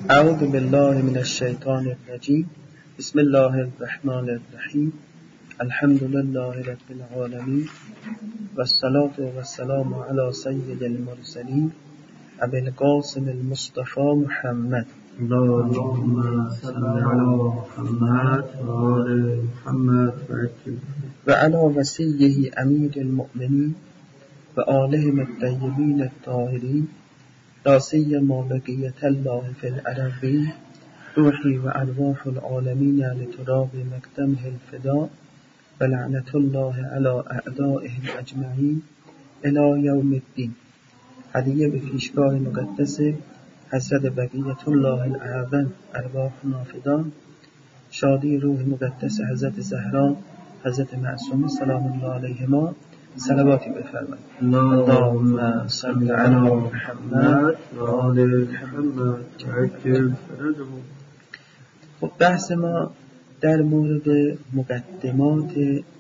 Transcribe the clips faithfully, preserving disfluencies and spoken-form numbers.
اعوذ بالله من الشیطان الرجیم. بسم الله الرحمن الرحیم. الحمد لله رب العالمین و الصلاة و السلام علی سید المرسلین ابی القاسم المصطفى محمد. اللهم صل علی محمد و آل محمد و علی وصیه امیر المؤمنین و آلهم الطیبین الطاهرین لا سیما بقیة الله فی الارضین روحی و ارواح العالمین لتراب مقدمه الفدا و لعنت الله علی اعدائهم اجمعین الی یوم الدین. هدیه به پیشگاه مقدس حضرت بقیت الله الاعظم ارواح نافدان، شادی روح مقدس حضرت زهرا، حضرت معصومه سلام الله علیهما. صلواتی بفرمایید. اللهم صل علی محمد و آل محمد عجل فرجهم. خب بحث ما در مورد مقدمات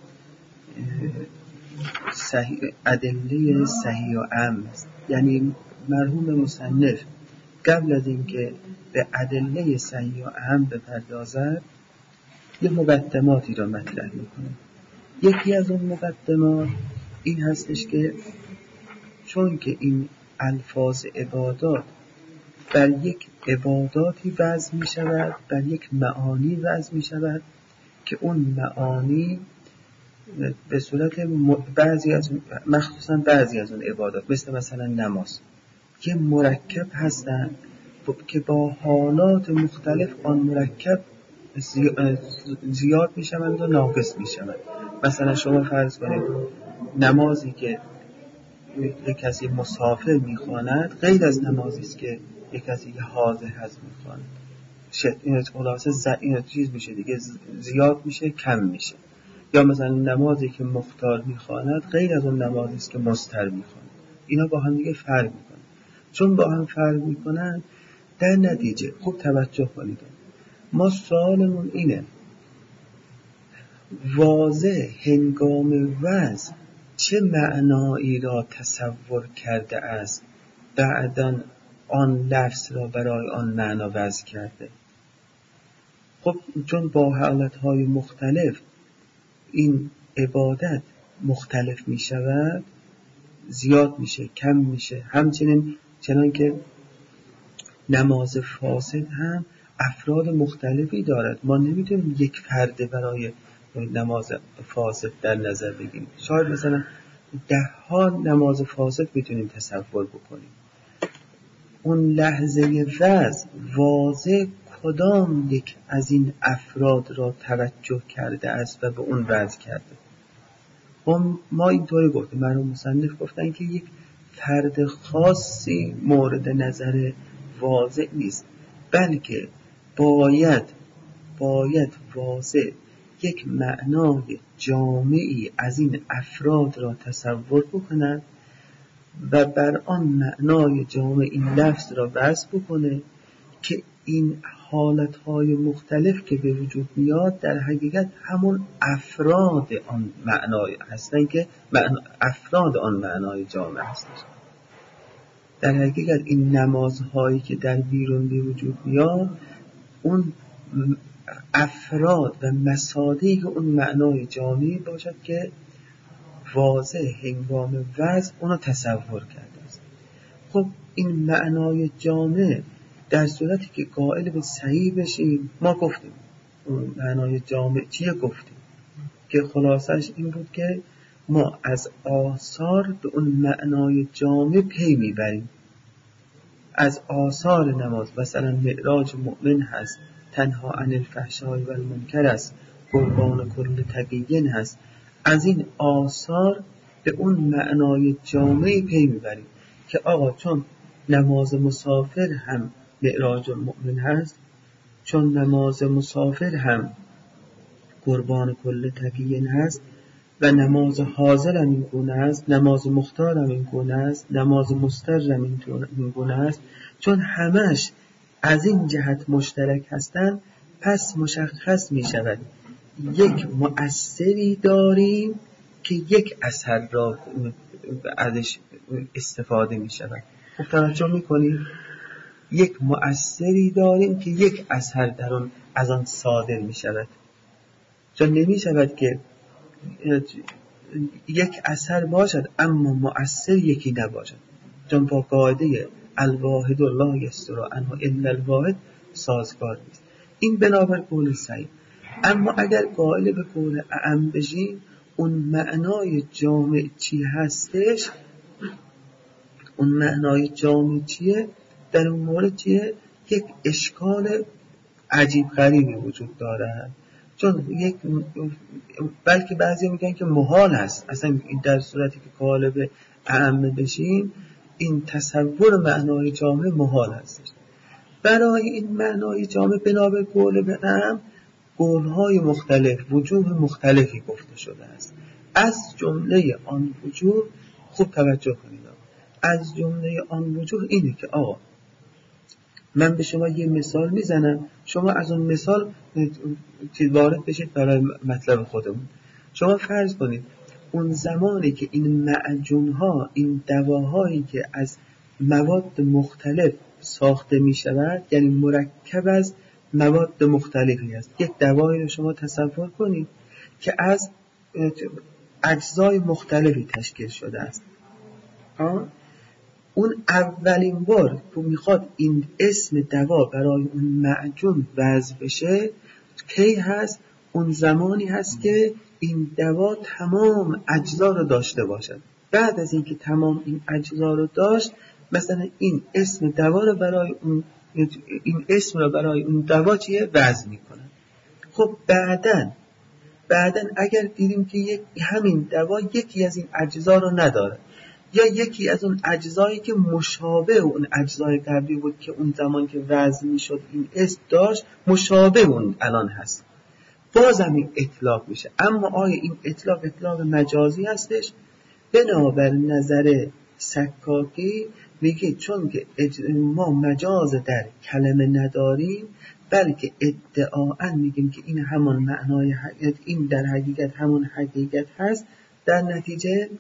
صحیح ادله صحیح و عام است. یعنی مرحوم مصنف قبل از اینکه به ادله صحیح و عام بپردازد یه مقدماتی را مطرح میکنه. یکی از اون مقدمات این هستش که چون که این الفاظ عبادات بر یک عباداتی وضع می شود، بر یک معانی وضع می شود که اون معانی به صورت بعضی از مخصوصا بعضی از اون عبادات مثل مثلا نماز که مرکب هستند که با حالات مختلف آن مرکب زیاد می شوند و ناقص می شوند. مثلا شما فرض کنید نمازی که یک کسی مسافر میخواند غیر از نمازی است که یک کسی که حاضر هست میخواند. این خلاصه ز... این چیز میشه دیگه، زیاد میشه کم میشه. یا مثلا نمازی که مختار میخواند غیر از اون نمازی است که مستر میخواند. اینا با هم دیگه فرق میکنن. چون با هم فرق میکنن در نتیجه خوب توجه کنید. ما سوالمون اینه واضح هنگام وضع چه معنایی را تصور کرده است بعداً آن لفظ را برای آن معنا وضع کرده. خب چون با حالتهای مختلف این عبادت مختلف می شود، زیاد میشه کم میشه. همچنین چنان که نماز فاسد هم افراد مختلفی دارد. ما نمیتونیم یک فرد برای نماز فاسد در نظر بگیریم. شاید مثلا ده ها نماز فاسد میتونیم تصور بکنیم. اون لحظه وضع واضح کدام یک از این افراد را توجه کرده است و به اون وضع کرده. ما اینطوری گفتیم، مرحوم مصنف گفتن که یک فرد خاصی مورد نظر واضح نیست، بلکه باید باید واضح یک معنای جامعی از این افراد را تصور بکنند و بر آن معنای جامع این لفظ را وضع بکنه که این حالتهای مختلف که به وجود میاد در حقیقت همون افراد آن معنای هستن که افراد آن معنای جامع هستن. در حقیقت این نمازهایی که در بیرون به وجود میاد اون افراد و مصادیق اون معنای جامعی باشد که واضح هنگام وضع اونو تصور کرده است. خب این معنای جامع در صورتی که قائل به صحیح بشیم، ما گفتیم اون معنای جامع چیه گفتیم که خلاصش این بود که ما از آثار به اون معنای جامع پی میبریم. از آثار نماز مثلا معراج مؤمن هست، تنها عن الفحشاء و المنکر است، قربان کل تقی هست. از این آثار به اون معنای جامعی پی میبریم که آقا چون نماز مسافر هم معراج مؤمن هست، چون نماز مسافر هم قربان کل تقی هست و نماز حاضر هم این گونه است، نماز مختار هم این گونه است، نماز مستر هم این گونه است، چون همش از این جهت مشترک هستند، پس مشخص می شود یک مؤثری داریم که یک اثر را ازش استفاده می شود. خب توجه می کنید یک مؤثری داریم که یک اثر در آن از آن صادر می شود. چون نمی شود که یک اثر باشد اما مؤثر یکی نباشد، چون با قاعده الواحد لا یصدر عنه الا الواحد سازگار نیست. این بنابر قول صحیح. اما اگر قائل به قول اعم بشیم، اون معنای جامع چی هستش؟ اون معنای جامع چیه؟ در اون مورد چیه؟ یک اشکال عجیب غریبی وجود داره. چون یک بلکه بعضی میگن که محال است اصلا در صورتی که قائل به اعم بشیم این تصور معنای جامع محال است. برای این معنای جامع بنابر قول به اعم قولهای مختلف، وجوه مختلفی گفته شده است. از جمله آن وجوه، خوب توجه کنید، از جمله آن وجوه اینه که آقا من به شما یه مثال میزنم، شما از اون مثال وارد بشید برای مطلب خودمون. شما فرض کنید اون زمانی که این معجونها، این دواهایی که از مواد مختلف ساخته می شود، یعنی مرکب از مواد مختلفی است. یک دوایی رو شما تصور کنید که از اجزای مختلفی تشکیل شده است. آه؟ اون اولین بار که میخواد این اسم دوا برای اون معجون وضع بشه کی هست؟ اون زمانی هست که این دوا تمام اجزا رو داشته باشد. بعد از اینکه تمام این اجزا رو داشت، مثلا این اسم دوا رو برای اون این اسم رو برای اون دوا چیه وضع میکنه. خب بعدن بعدن اگر دیدیم که یک همین دوا یکی از این اجزا رو نداره، یا یکی از اون اجزایی که مشابه اون اجزای قبلی بود که اون زمان که وضع میشد این اسم داشت مشابه اون الان هست، بازم این اطلاق میشه. اما آیا این اطلاق اطلاق مجازی هستش؟ بنابر نظر سکاکی میگه چون که ما مجاز در کلمه نداریم، بلکه ادعاً میگیم که این همون معنای این در حقیقت همون حقیقت هست، در نتیجه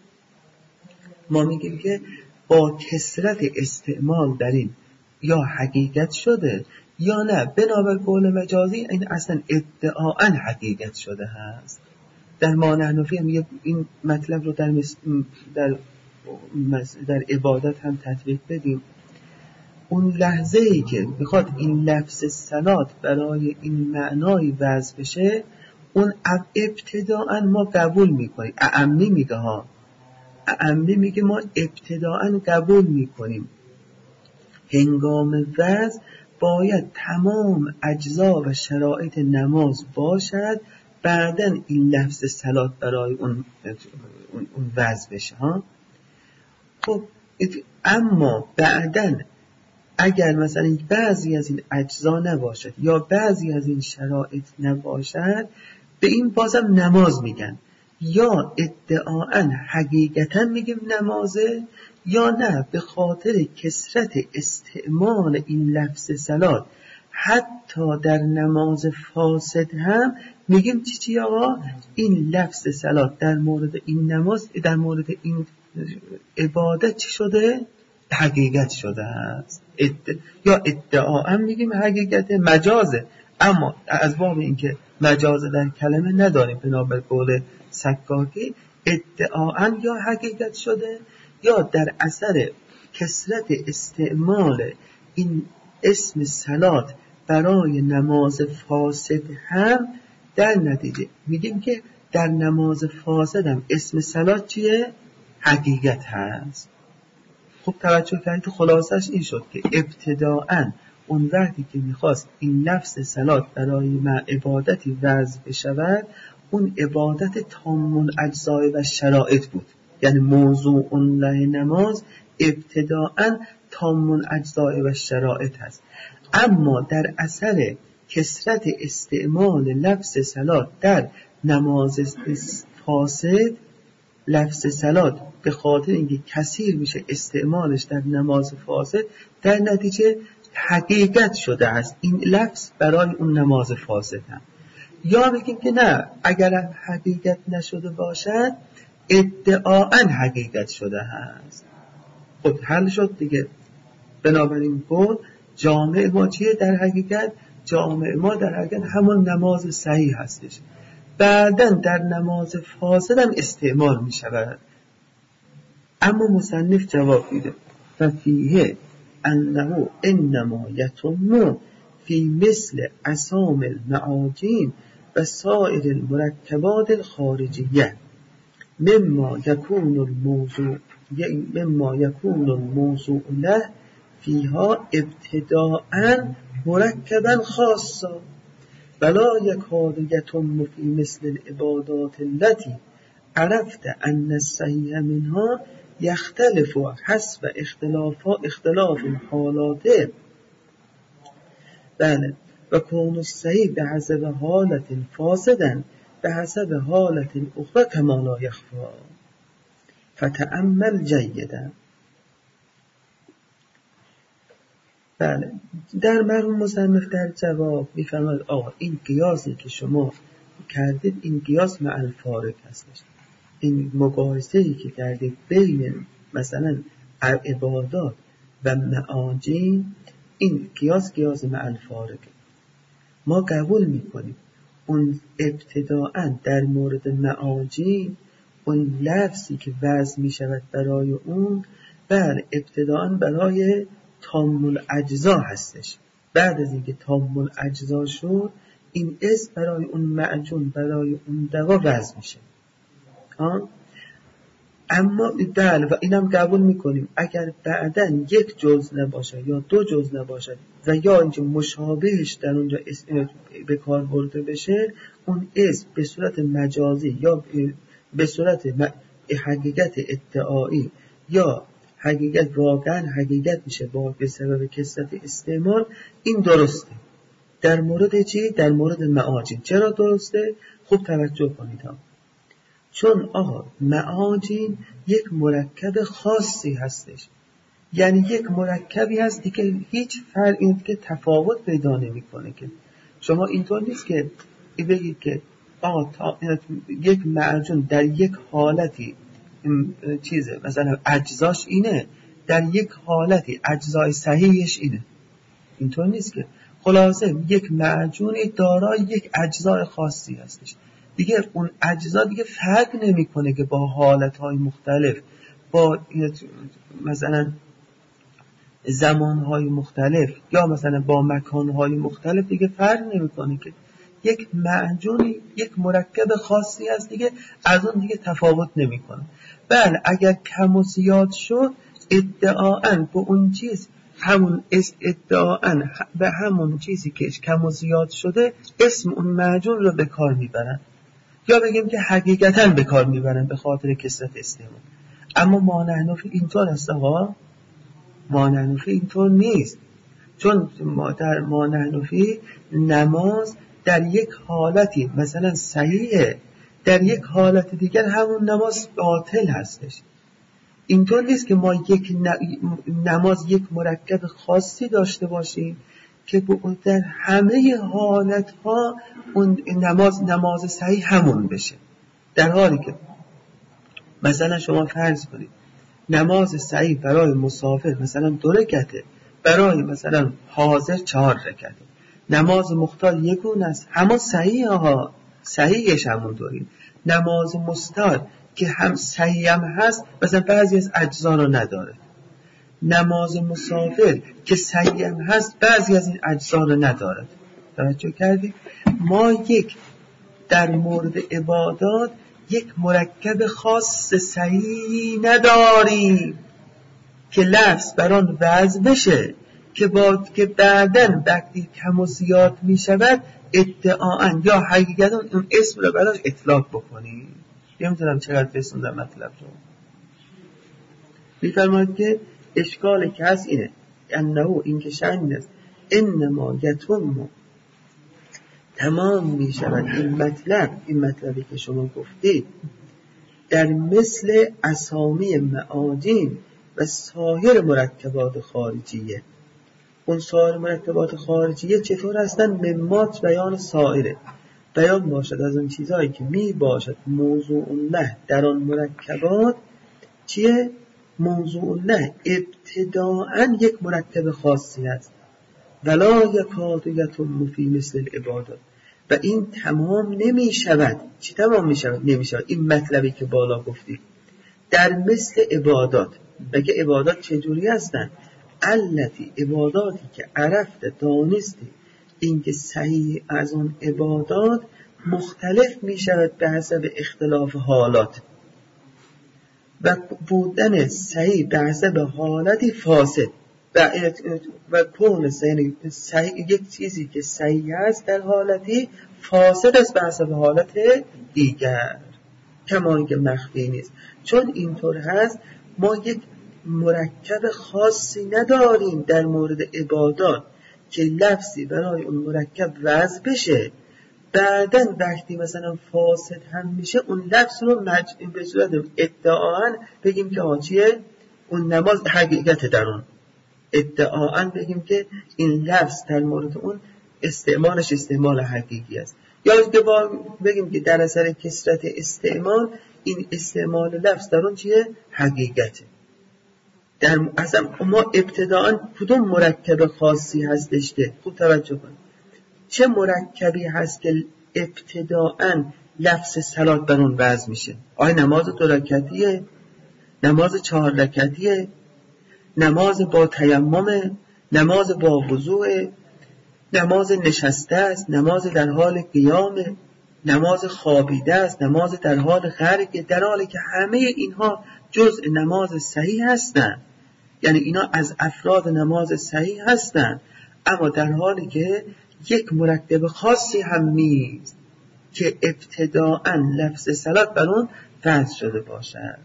ما میگیم که با کثرت استعمال در این یا حقیقت شده یا نه، بنابر قول مجازی این اصلا ادعاً حقیقت شده هست. در معنی حنفی هم این مطلب رو در در در عبادت هم تطبیق بدیم. اون لحظه ای که بخواد این لفظ صلات برای این معنای وضع بشه، اون ابتداءً ما قبول میکنیم. اعمی میگه ها اعمی میگه ما ابتداءً قبول میکنیم هنگام وضع باید تمام اجزا و شرایط نماز باشد، بعدن این لفظ صلات برای اون اون وضع بشه ها. خب اما بعدن اگر مثلا بعضی از این اجزا نباشد یا بعضی از این شرایط نباشد، به این بازم نماز میگن. یا ادعاً حقیقتاً میگیم نمازه، یا نه به خاطر کثرت استعمال این لفظ صلات حتی در نماز فاسد هم میگیم چی چی آقا؟ این لفظ صلات در مورد این نماز، در مورد این عبادت چی شده؟ حقیقت شده است. اد... یا ادعاً میگیم حقیقت مجازه، اما از باب اینکه مجازه در کلمه نداریم بنابر قول سکاکی، ادعاً یا حقیقت شده یا در اثر کثرت استعمال این اسم صلات برای نماز فاسد هم در نتیجه میگیم که در نماز فاسد هم اسم صلات چیه؟ حقیقت هست. خب توجه کردید که خلاصش این شد که ابتداءً اون وقتی که میخواست این لفظ صلات برای ما عبادتی وضع بشود، اون عبادت تام الاجزاء و شرایط بود. یعنی موضوع اون له نماز ابتداءً تام الاجزاء و شرایط هست، اما در اثر کثرت استعمال لفظ صلات در نماز فاسد، لفظ صلات به خاطر اینکه کثیر میشه استعمالش در نماز فاسد، در نتیجه حقیقت شده است این لفظ برای اون نماز فاسد هم. یا بگیم که نه، اگر حقیقت نشده باشد ادعاً حقیقت شده هست. خب حل شد دیگه. بنابراین قول جامع ما چیه در حقیقت؟ جامع ما در حقیقت همون نماز صحیح هستش. بعداً در نماز فاسد هم استعمال می شود. اما مصنف جواب میده ففیه انه انما یتم فی مثل اسام المعاجین و سایر المرکبات الخارجیه مما یکون الموضوع مما یکون الموضوع له فیها ابتداءً مرکباً خاصا ولا یکاد یتم فی مثل العبادات التي عرفت ان الصحیح منها یختلف حسب اختلاف اختلاف الحالات. بله و کون الصحیح به حسب حالت فاسدا به حسب حالت اخرى کما لا یخفی فتأمل جیدا. بله در مرحوم مصنف در جواب میفرماید آقا این قیاسی که شما کردید این قیاس مع الفارق هستش. این مقایسه‌ای که کردید بین مثلا عبادات و معاجین این قیاس قیاس مع الفارقه. ما قبول میکنیم اون ابتداءً در مورد معاجین اون لفظی که وضع میشود برای اون بله ابتداءً برای تام الاجزا هستش. بعد از اینکه تام الاجزا شد این اسم برای اون معجون برای اون دوا وضع میشه. ها؟ اما بله و اینم قبول میکنیم اگر بعداً یک جزء نباشه یا دو جزء نباشه و یا اینکه مشابهش در اونجا اسم به کار برده بشه اون اسم به صورت مجازی یا به صورت حقیقت ادعایی یا حقیقت واقعا حقیقت میشه با به سبب کثرت استعمال این درسته. در مورد چی؟ در مورد معاجین. چرا درسته؟ خوب توجه کنید ها. چون آقا معاجین یک مرکب خاصی هستش، یعنی یک مرکبی هستی که هیچ فرقی که تفاوت پیدا نمی‌کنه. که شما اینطور نیست که بگید که آقا تا یک معجون در یک حالتی چیزه مثلا اجزاش اینه در یک حالتی اجزای صحیحش اینه، اینطور نیست که خلاصه یک معجونی دارای یک اجزای خاصی هستش دیگه اون اجزا دیگه فرق نمیکنه که با حالتهای مختلف با مثلا زمانهای مختلف یا مثلا با مکانهای مختلف دیگه فرق نمیکنه که یک معجونی یک مرکب خاصی هست دیگه از اون دیگه تفاوت نمیکنه. بله اگر کم و زیاد شد ادعاً به اون چیز همون ادعاً به همون چیزی که کم و زیاد شده اسم اون معجون رو به کار میبرن یا بگیم که حقیقتاً به کار میبرن به خاطر کثرت استعمال. اما ما نحنفی اینطور است آقا، ما نحنفی اینطور نیست. چون ما در ما نحنفی نماز در یک حالتی مثلا صحیحه در یک حالت دیگر همون نماز باطل هستش. اینطور نیست که ما یک نماز یک مرکب خاصی داشته باشیم که در همه حالتها اون نماز نماز صحیح همون بشه. در حالی که مثلا شما فرض کنید نماز صحیح برای مسافر مثلا دو رکعته، برای مثلا حاضر چهار رکعته. نماز مختار یکون است، همه صحیح ها صحیحش همون دوری. نماز مستار که هم صحیح هم هست مثلا بعضی از اجزا رو نداره. نماز مسافر که صحیح هم هست بعضی از این اجزا رو نداره. توجه کردید؟ ما یک در مورد عبادات یک مرکب خاص صحیح نداریم که لفظ بران وضع بشه که با که بعداً وقتی کم و زیاد می شود ادعاً یا حقیقتاً اون اسم رو براش اطلاق بکنیم. نمی‌دونم چقدر رسوندم مطلب رو. می‌فرماید که اشکال که هست اینه انه این که شأن است انما یتم تمام می شود این مطلب این مطلبی که شما گفتید در مثل اسامی معاجین و سایر مرکبات خارجیه. اون سایر مرکبات خارجیه چطور هستن؟ ممات بیان سائره بیان باشد از اون چیزهایی که می باشد موضوع الله در آن مرکبات چیه؟ موضوع الله ابتداعاً یک مرکب خاصی هست ولا یکاد یتم فی مثل العبادات. و این تمام نمی شود. چی تمام می شود؟ نمی شود. این مطلبی که بالا گفتی در مثل عبادات. بگه عبادات چجوری هستن؟ التی عباداتی که عرفت دانستی اینکه صحیح از اون عبادات مختلف می شود به حسب اختلاف حالات و بودن صحیح به حسب حالتی فاسد و, و کون صحیح یک چیزی که صحیح است در حالتی فاسد است به حسب حالت دیگر، کما اینکه مخفی نیست. چون اینطور هست ما یک مرکب خاصی نداریم در مورد عبادات که لفظی برای اون مرکب وضع بشه، بعدن وقتی مثلا فاسد هم میشه اون لفظ رو مج... به صورت ادعاً بگیم که آچیه اون نماز حقیقت در اون ادعاً بگیم که این لفظ در مورد اون استعمالش استعمال حقیقی است، یا بگیم که در اثر کثرت استعمال این استعمال لفظ در اون چیه؟ حقیقته. در اصلا ما ابتداءً کدوم مرکب خاصی هستش که خوب توجه کن چه مرکبی هست که ابتداءً لفظ صلات بر اون وضع میشه؟ آیا نماز دو رکعتیه؟ نماز چهار رکعتیه؟ نماز با تیمم؟ نماز با وضوء؟ نماز نشسته است؟ نماز در حال قیام؟ نماز خوابیده است؟ نماز در حال غرق؟ در حالی که همه اینها جزء نماز صحیح هستند، یعنی اینا از افراد نماز صحیح هستند، اما در حالی که یک مرکب خاصی هم نیست که ابتداءً لفظ صلات بر اون وضع شده باشد.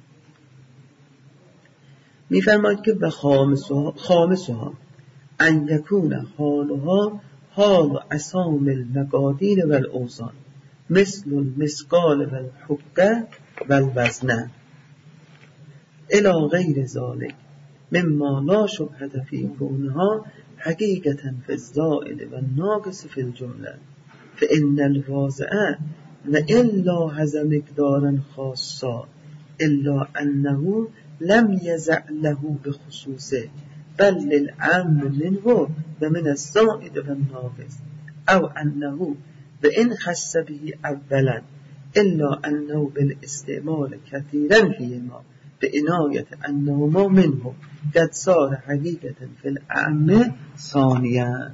می‌فرماید که و خامسها خامسها ان یکون حالها حال اسام المقادیر و الاوزان مثل المسقال و الحقه و الوزنه الی غیر ذلك مما لا شبهة فی کونها حقیقتا فی الزائد و الناقص فی الجمله فإن الواضع و الا هذا مقدارا خاصا الا انه لم یزع له بخصوصه بل للعام منه و من الزائد و الناقص او انه بإن خص به اولا الا انه بالاستعمال كثيرا فيما بعنایت انهما منه قد صار حقیقتا فی العام ثانیا.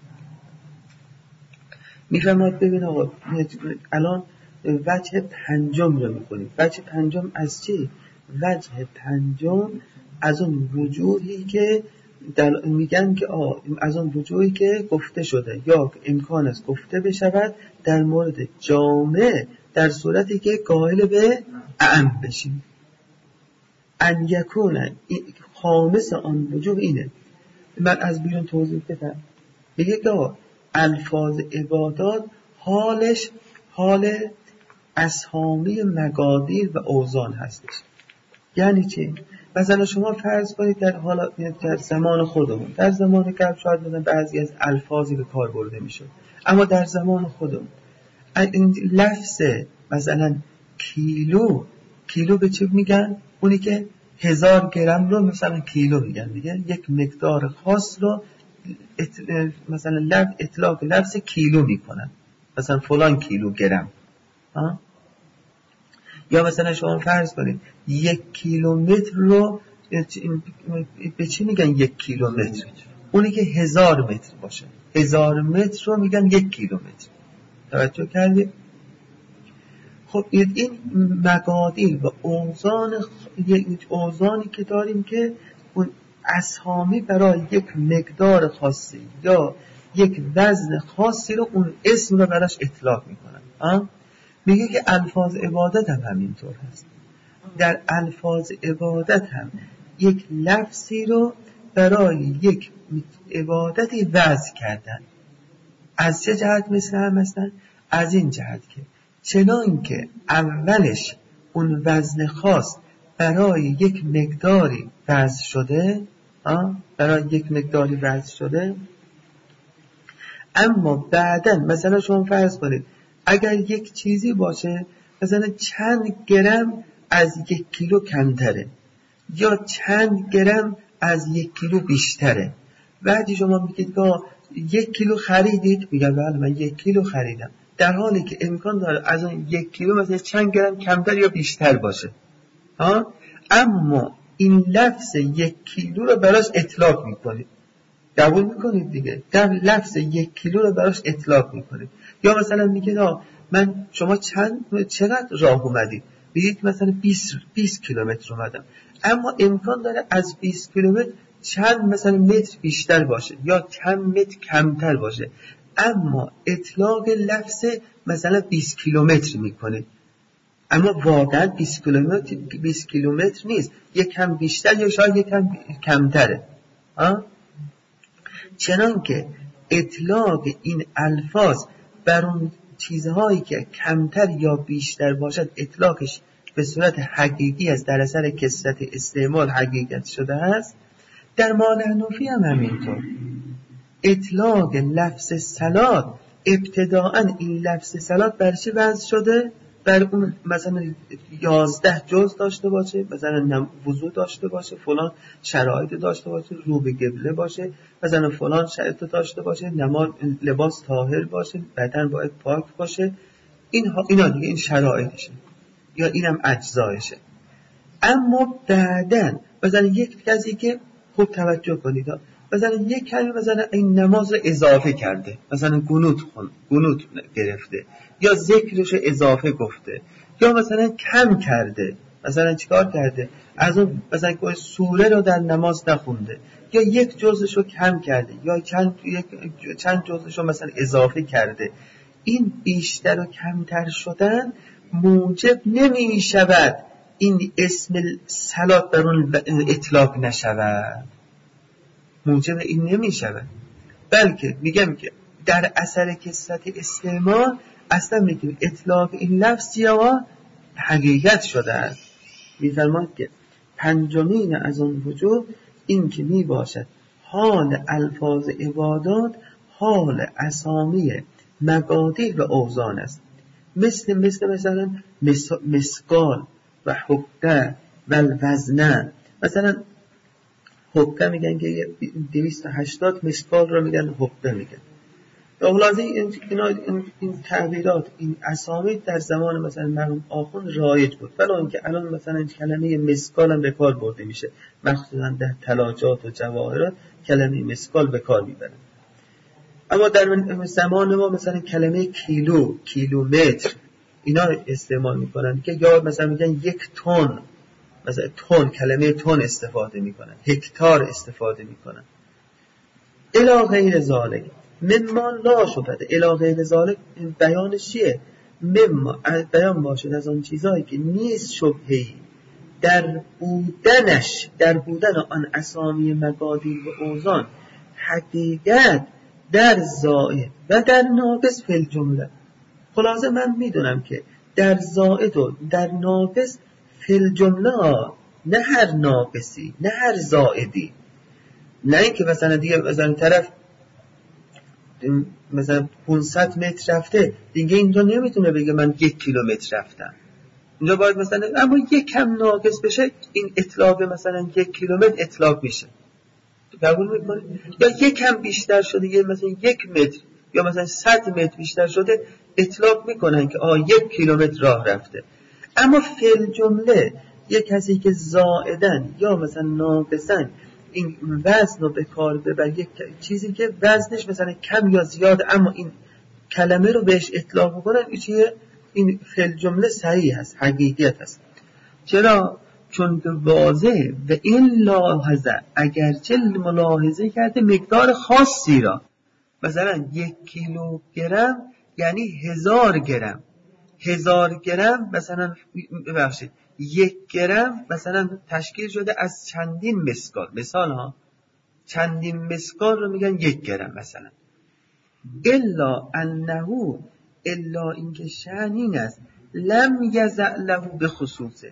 میفرماد ببین آقا الان وجه پنجم رو میکنیم. وجه پنجم از چی؟ وجه پنجم از اون وجوهی که میگن که آه از اون وجوهی که گفته شده یا امکان است گفته بشود در مورد جامع در صورتی که قائل به اعم بشیم. ان یکونه خامس آن وجوه اینه. من از بیرون توضیح بدم. میگه که الفاظ عبادات حالش حال اسامی مقادیر و اوزان هستش. یعنی چی؟ مثلا شما فرض کنید در حالات در زمان خودمون، در زمان قبل شاید مثلا بعضی از الفاظی به کار برده میشه، اما در زمان خودمون این لفظ مثلا کیلو کیلو به چی میگن؟ اونی که هزار گرم رو مثلا کیلو میگن دیگه، یک مقدار خاص رو ات... مثلا لفظ اطلاق لفظ کیلو میکنن، مثلا فلان کیلو گرم ها؟ یا مثلا شما فرض کنید یک کیلومتر رو به چی میگن؟ یک کیلومتر اونی که هزار متر باشه، هزار متر رو میگن یک کیلومتر. توجه کردید؟ خب این مقادیر و اوزان یک اوزانی که داریم که اون اسامی برای یک مقدار خاصی یا یک وزن خاصی رو اون اسم رو براش اطلاق میکنن. میگه که الفاظ عبادت هم همینطور هست. در الفاظ عبادت هم یک لفظی رو برای یک عبادتی وضع کردن. از چه جهت مثل هم هستن؟ از این جهت که چنان که اولش اون وزن خاص برای یک مقداری وضع شده، برای یک مقداری وضع شده، اما بعدن مثلا شما فرض کنید اگر یک چیزی باشه مثلا چند گرم از یک کیلو کمتره یا چند گرم از یک کیلو بیشتره، وقتی شما میگید که یک کیلو خریدید، میگن بله من یک کیلو خریدم، در حالی که امکان داره از اون یک کیلو مثلا چند گرم کمتر یا بیشتر باشه ها، اما این لفظ یک کیلو رو براش اطلاق میکنید، قبول میکنید دیگه، در لفظ یک کیلو رو براش اطلاق میکنید. یا مثلا میگید من شما چند چقدر راه اومدید، میگید مثلا بیست بیست کیلومتر اومدم، اما امکان داره از بیست کیلومتر چند مثلا متر بیشتر باشه یا چند متر کمتر باشه، اما اطلاق لفظ مثلا بیست کیلومتر میکنه، اما واقعا بیست کیلومتر بیست کیلومتر نیست، یک کم بیشتر یا شاید یک کم کمتره ها. چنانکه اطلاق این الفاظ بر اون چیزهایی که کمتر یا بیشتر باشد اطلاقش به صورت حقیقی است، در اثر کثرت استعمال حقیقت شده است. در مانعنوفی هم همینطور، اطلاق لفظ صلات ابتداعا این لفظ صلات بر چه وضع شده؟ بر اون مثلا یازده جز داشته باشه، مثلا وضو داشته باشه، فلان شرایط داشته باشه، رو به قبله باشه، مثلا فلان شرایط داشته باشه، نماز لباس طاهر باشه، بدن باید پاک باشه، اینها اینا دیگه این شرایطشه یا اینم اجزایشه. اما بعدن مثلا یک کسی که خوب توجه کنید، مثلا یک کمی مثلا این نماز رو اضافه کرده، مثلا قنوت خون قنوت گرفته یا ذکرش اضافه گفته، یا مثلا کم کرده، مثلا چیکار کرده از اون مثلا کوئی سوره رو در نماز نخونده، یا یک جزش رو کم کرده یا چند یک چند جزش رو مثلا اضافه کرده. این بیشتر و کمتر شدن موجب نمی شود این اسم صلات بر اون اطلاق نشود، موجب این نمی شود، بلکه میگم که در اثر کثرت استعمال اصلا میگیم اطلاق این لفظ یا حقیقت شده است. میفرماید که پنجمین از اون وجوب این که می باشد حال الفاظ عبادات حال اسامی مقادیر و اوزان است، مثل مثل مثلا مسقال و حقه و الوزنه. مثلا حقه میگن که دویست و هشتاد، مسقال رو میگن حقه میگن. به خلاصه این این این تعبیرات این اسامی در زمان مثلا مرحوم آخوند رایج بود، ولی اینکه الان مثلا کلمه مسقال هم به کار برده میشه، مخصوصا در تلاجات و جواهرات کلمه مسقال به کار میبرن. اما در زمان ما مثلا کلمه کیلو، کیلومتر اینا استعمال میکنن که یا مثلا میگن یک تن، مثلا تن، کلمه تن استفاده میکنن، هکتار استفاده میکنن. الی غیر ذالک مما لا شبهه، الی غیر ذالک بیانش چیه؟ مما بیان باشد از آن چیزایی که نیست شبهه‌ای در بودنش، در بودن آن اسامی مقادیر و اوزان حقیقت در زائد و در ناقص فی الجمله. خلاصه من میدونم که در زائد و در ناقص فی الجمله، نه هر ناقصی نه هر زائدی، نه اینکه مثلا دیگه مثلا طرف مثلا پانصد متر رفته دیگه اینجا نمیتونه بگه من یک کیلومتر رفتم، اینجا باید مثلا اما یک کم ناقص بشه این اطلاق مثلا یک کیلومتر اطلاق میشه، قبول میکنه؟ یا یک کم بیشتر شده یه مثلا یک متر یا مثلا صد متر بیشتر شده اطلاق میکنن که آه یک کیلومتر راه رفته. اما فی الجمله یک کسی که زائدن یا مثلا ناقصن این وزن رو به کار ببر، یک چیزی که وزنش مثلا کم یا زیاد اما این کلمه رو بهش اطلاق میکنن، این چیه؟ این فی الجمله صحیح هست، حقیقیت هست. چرا؟ چون واضح و این لاحظه اگرچه ملاحظه کرده مقدار خاصی را، مثلا یک کیلوگرم یعنی هزار گرم، هزار گرم مثلا ببخشید یک گرم مثلا تشکیل شده از چندین مسقال، مثال ها چندین مسقال رو میگن یک گرم مثلا. الا انه الا اینکه شأن این است لم یزع له به خصوصه،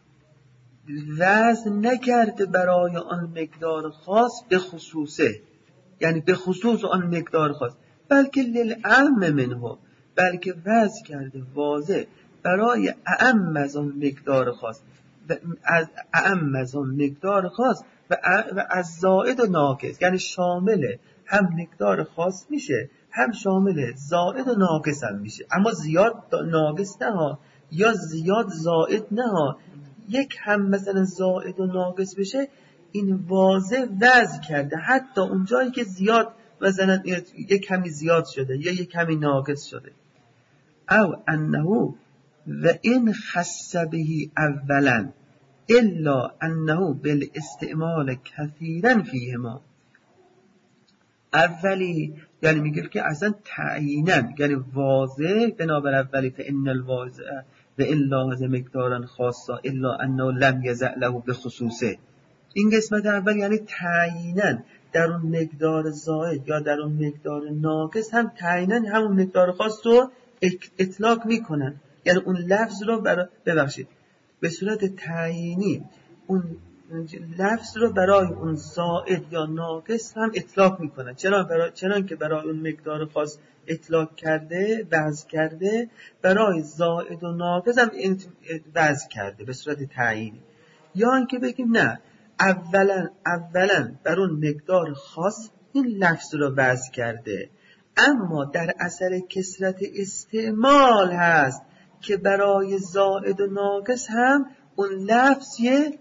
وزن نکرده برای آن مقدار خاص به خصوصه، یعنی به خصوص آن مقدار خاص، بلکه للعم منه، بلکه وزن کرده واضح برای اعم از آن مقدار خاص، از اعم از آن مقدار خاص و و از زائد و ناقص، یعنی شامل هم مقدار خاص میشه هم شامل زائد و ناقص هم میشه. اما زیاد ناقص نه ها، یا زیاد زائد نه ها. یک هم مثلا زائد و ناقص بشه این واضح وضع کرده حتی اون جایی که زیاد مثلا یک کمی زیاد شده یا یک کمی ناقص شده. او انه و این خص به اولا الا انه بالاستعمال کثیرا فیهما. اولی یعنی میگه که اصلا تعیینا یعنی واضح بنابر اولی فان الواضع و الا هذا مقدارا خاصا الا انه لم یزع له بخصوصه. این قسمت اول یعنی تعیینا در اون مقدار زائد یا در اون مقدار ناقص هم تعیینا همون مقدار خاص رو اطلاق میکنن، یعنی اون لفظ رو برای ببخشید به صورت تعیینی اون لفظ رو برای اون زائد یا ناقص هم اطلاق میکنن. چرا برای چنان که برای اون مقدار خاص اطلاق کرده وضع کرده برای زائد و ناقص هم وضع کرده به صورت تعیینی. یا اینکه بگیم نه اولا اولا بر اون مقدار خاص این لفظ رو وضع کرده اما در اثر کثرت استعمال هست که برای زائد و ناقص هم اون لفظ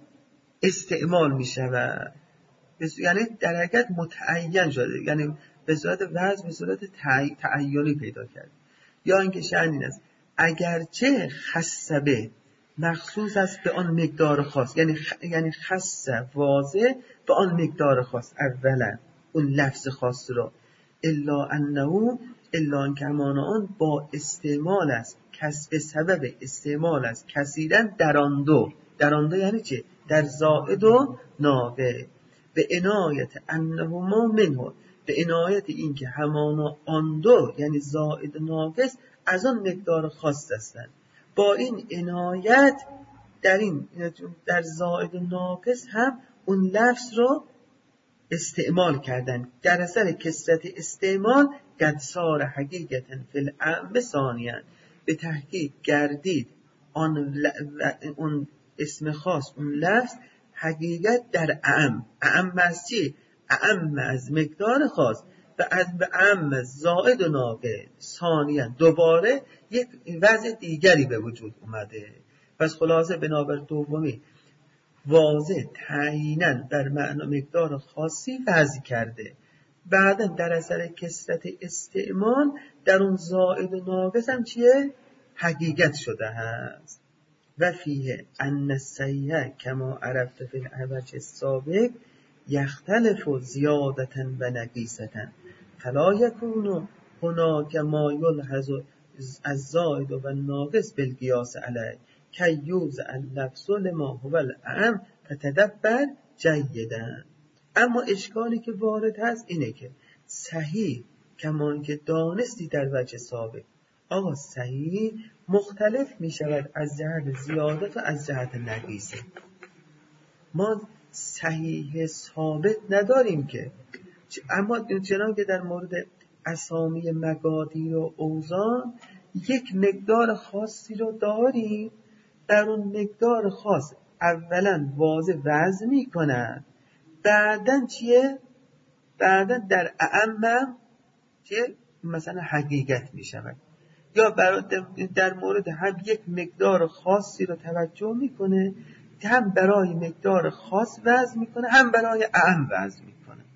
استعمال می شود، یعنی در حقیقت متعین شده، یعنی به صورت وضع به صورت تعیینی پیدا کرد. یا اینکه شأن این است اگرچه خصبه مخصوص است به آن مقدار خاص، یعنی خ... یعنی خص واضح به آن مقدار خاص اولا اون لفظ خاص را الا انه الا ان کمان آن با استعمال است کس به سبب استعمال است کثیرا در آن دو. در آن دو یعنی چه؟ در زائد و ناقص. به عنایت انهما منه، به عنایت این که همانا آن دو یعنی زائد و ناقص از آن مقدار خاص هستند. با این عنایت در این در زائد و ناقص هم اون لفظ رو استعمال کردن. در اثر کثرت استعمال قد صار حقیقتا فی الاعم ثانیا، به تحقیق گردید آن ل... اون اسم خاص اون لفظ حقیقت در اعم. اعم از چی؟ اعم از مقدار خاص و از به اعم زائد و ناقص ثانیا دوباره یک وضع دیگری به وجود اومده. پس خلاصه بنابر دومی واضح تعیینا در معنا مقدار خاصی وضع کرده، بعدا در اثر کثرت استعمال در اون زائد و ناقص هم چیه؟ حقیقت شده هست. و فیه ان الصحیح کما عرفت فی العوج السابق یختلف زیادتا و نقیصتا فلا یکون هناک ما یلحظ الزائد و الناقص بالقیاس علیه کی یوضع اللفظ لما هو الاعم فتدبر جیدا. اما اشکالی که وارد هست اینه که صحیح کمان که دانستی در وجه سابق آقا صحیح مختلف می شود از جهت زیادت و از جهت نقیصه. ما صحیح ثابت نداریم که، اما چنان که در مورد اسامی مقادیر و اوزان یک مقدار خاصی رو داریم، در اون مقدار خاص اولا واضح وضع می کنند، بعدن چیه؟ بعدن در اعمم چیه؟ مثلا حقیقت می شود. یا در مورد هم یک مقدار خاصی رو توجه میکنه، هم برای مقدار خاص وضع میکنه هم برای اعم وضع میکنه.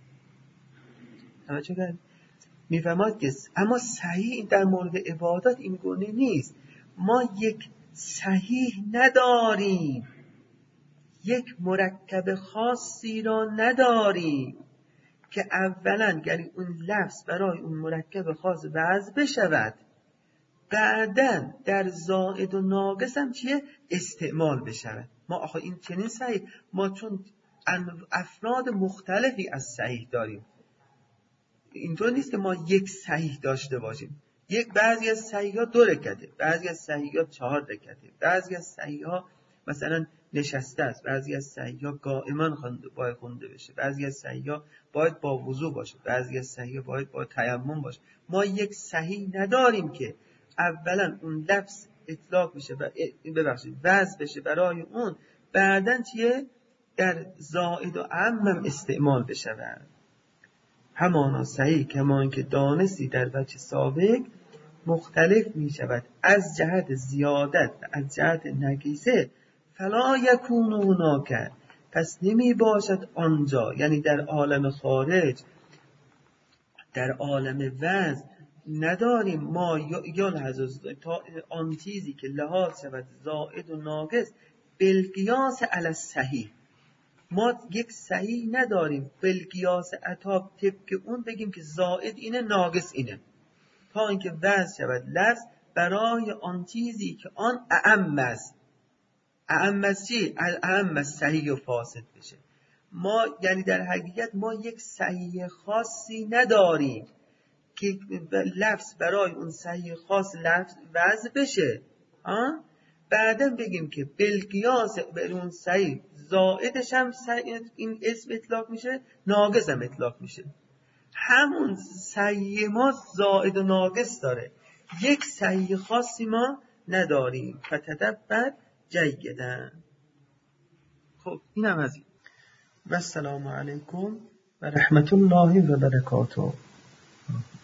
توجه کنید میفهمید که اما صحیح در مورد عبادات این گونه نیست. ما یک صحیح نداریم، یک مرکب خاصی را نداریم که اولا یعنی اون لفظ برای اون مرکب خاص وضع بشود، بعدن در زائد و ناقص هم چیه؟ استعمال بشود. ما آخه این چنین صحیح، ما چون افراد مختلفی از صحیح داریم، اینطور نیست که ما یک صحیح داشته باشیم. یک بعضی از صحیح ها دو رکعته، بعضی از صحیح ها چهار رکعته، بعضی از صحیح ها مثلا نشسته است، بعضی از صحیح ها قائما خونده باید خونده بشه، بعضی از صحیح ها باید با وضو باشه، بعضی از صحیح ها باید با تیمم باشه. ما یک صحیح نداریم که اولا اون لفظ اطلاق بشه و ببخشید وضع بشه برای اون، بعدن چیه؟ در زائد و عمم استعمال بشود. همانا صحیح کمان که دانستی در وجه سابق مختلف می شود از جهت زیادت و از جهت نقیصه، فلا یکون هناک، پس نمی باشد آنجا، یعنی در عالم خارج، در عالم وضع نداریم ما یلحظ تا آن چیزی که لحاظ شود زائد و ناقص بالقیاس علی الصحیح. ما یک صحیح نداریم بالقیاس عطا طبق اون بگیم که زائد اینه ناقص اینه، تا اینکه وضع شود لفظ برای آن چیزی که آن اعم است. اعم است چی؟ اعم است صحیح و فاسد بشه. ما یعنی در حقیقت ما یک صحیح خاصی نداریم که لفظ برای اون صحیح خاص لفظ وضع بشه. ها؟ بعدم بگیم که بالقیاس بر اون صحیح زائدش هم این اسم اطلاق میشه، ناقص هم اطلاق میشه. همون صحیح ما زائد و ناقص داره، یک صحیح خاصی ما نداریم. فتدبر جیداً. خب اینم از این. و السلام علیکم و رحمت الله و برکاته.